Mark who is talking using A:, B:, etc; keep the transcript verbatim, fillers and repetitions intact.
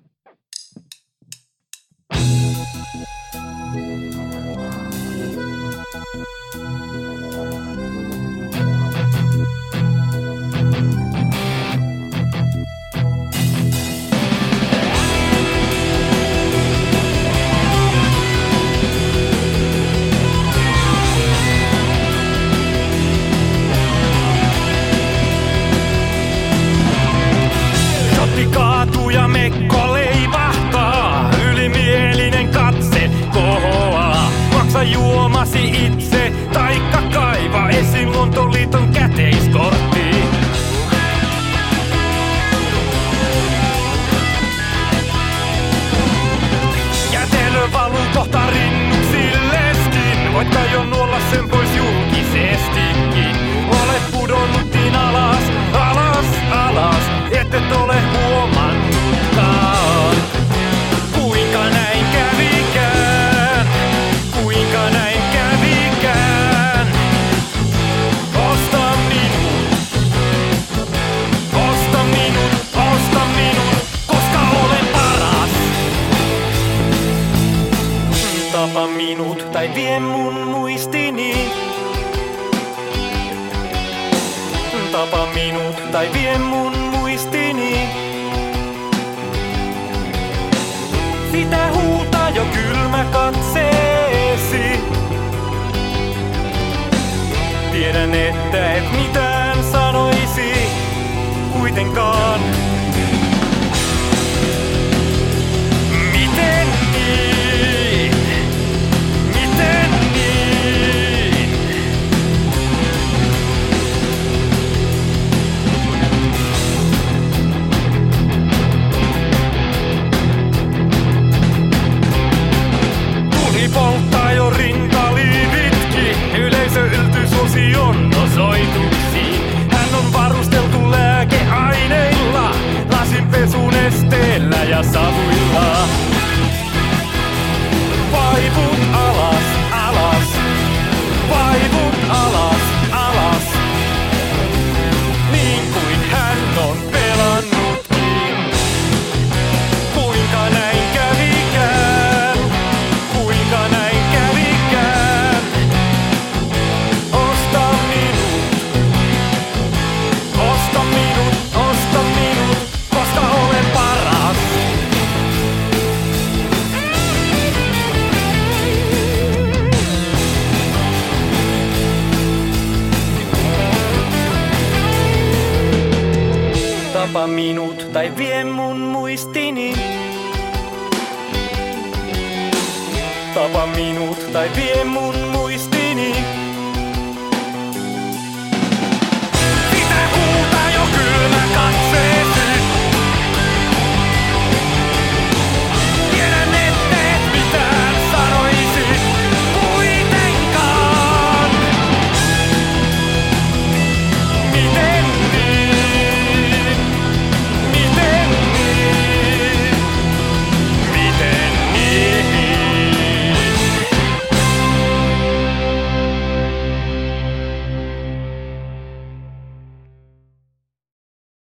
A: Kaatuu ja mekko leivahtaa, ylimielinen katse kohoaa. Maksa juomasi itse, taikka kaiva esim. Luontoliiton käteiskortti. Jätelö valuu kohta rinnuksilleskin, voit kajonuolla sen pois julkisestikin. Olet pudonnuttiin alas, alas, alas, et ole huomannutkaan. Kuinka näin kävikään, kuinka näin kävikään. Osta minut, osta minut, osta minut, koska olen paras. Tapa minut tai vie mun muistini. Tapa minut tai vie mun muistini. Sitä huutaa jo kylmä katseesi. Tiedän, että et mitään sanoisi kuitenkaan. Miten niin? Miten niin? Polttaa jo rintaliivitkin, yleisö yltyy suosion osoituksiin. Hän on varusteltu lääkeaineilla, lasinpesun esteellä ja savuilla. Vaivut alas, alas, vaivut alas, alas. Niin kuin hän on pelannutkin. Kuinka näin kävikään? Kuinka näin kävikään? Osta minut, osta minut, osta minut, koska olen paras. Tapa minut tai vie mun muistini. Tapa minut tai vie mun muistini.